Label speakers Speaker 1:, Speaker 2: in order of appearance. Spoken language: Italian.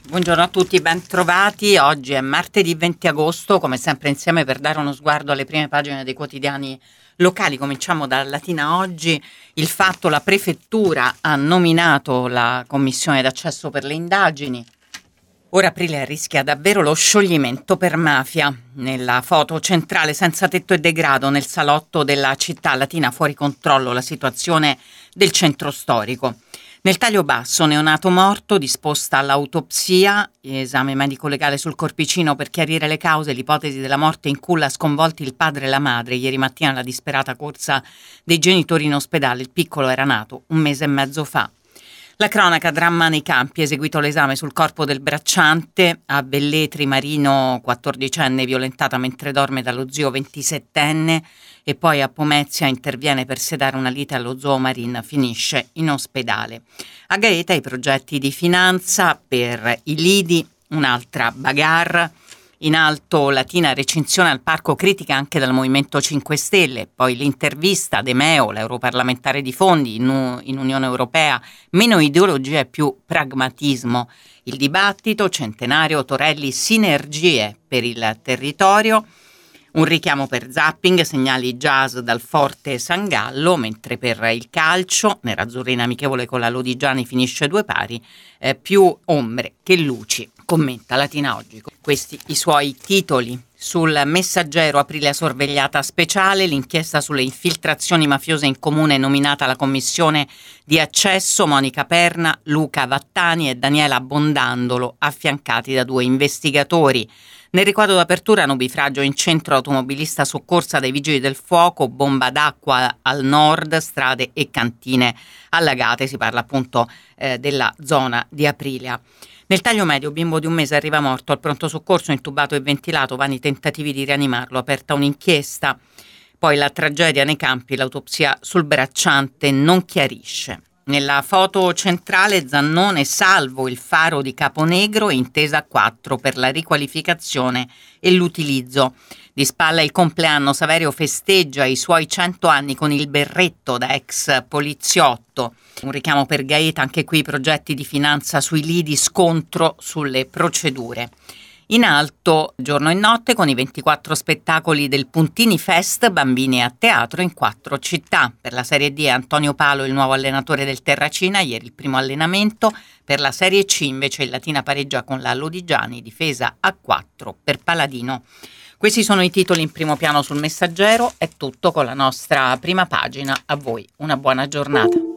Speaker 1: Buongiorno a tutti, ben trovati. Oggi è martedì 20 agosto, come sempre insieme per dare uno sguardo alle prime pagine dei quotidiani locali. Cominciamo da Latina Oggi. Il fatto: la prefettura ha nominato la commissione d'accesso per le indagini. Ora Aprile rischia davvero lo scioglimento per mafia. Nella foto centrale: senza tetto e degrado nel salotto della città latina, fuori controllo la situazione del centro storico. Nel taglio basso: neonato morto, disposta l'autopsia, esame medico-legale sul corpicino per chiarire le cause, l'ipotesi della morte in culla sconvolti il padre e la madre. Ieri mattina la disperata corsa dei genitori in ospedale, il piccolo era nato 1 mese e mezzo fa. La cronaca: dramma nei campi, eseguito l'esame sul corpo del bracciante. A Velletri, Marino, 14enne, violentata mentre dorme dallo zio 27enne. E poi a Pomezia interviene per sedare una lite allo zoo Marin, finisce in ospedale. A Gaeta i progetti di finanza per i lidi, un'altra bagarre. In alto Latina, recinzione al parco, critica anche dal Movimento 5 Stelle. Poi l'intervista: De Meo, l'europarlamentare di Fondi, in Unione Europea, meno ideologia e più pragmatismo. Il dibattito: Centenario, Torelli, sinergie per il territorio. Un richiamo per zapping, segnali jazz dal forte San Gallo, mentre per il calcio, nerazzurrina amichevole con la Lodigiani finisce 2 pari, più ombre che luci, commenta Latina Oggi. Questi i suoi titoli. Sul Messaggero: Aprile sorvegliata speciale, l'inchiesta sulle infiltrazioni mafiose in comune, nominata la commissione di accesso, Monica Perna, Luca Vattani e Daniela Bondandolo, affiancati da 2 investigatori. Nel riquadro d'apertura: nubifragio in centro, automobilista soccorsa dai vigili del fuoco, bomba d'acqua al nord, strade e cantine allagate. Si parla appunto della zona di Aprilia. Nel taglio medio: bimbo di 1 mese arriva morto al pronto soccorso, intubato e ventilato, vani tentativi di rianimarlo, aperta un'inchiesta. Poi la tragedia nei campi, l'autopsia sul bracciante non chiarisce. Nella foto centrale: Zannone, salvo il faro di Caponegro, intesa a 4 per la riqualificazione e l'utilizzo. Di spalla il compleanno: Saverio festeggia i suoi 100 anni con il berretto da ex poliziotto. Un richiamo per Gaeta, anche qui progetti di finanza sui lidi, scontro sulle procedure. In alto giorno e notte con i 24 spettacoli del Puntini Fest, bambini a teatro in 4 città. Per la Serie D Antonio Palo, il nuovo allenatore del Terracina, ieri il primo allenamento. Per la Serie C invece il Latina pareggia con la Lodigiani, difesa a 4 per Paladino. Questi sono i titoli in primo piano sul Messaggero. È tutto con la nostra prima pagina. A voi una buona giornata.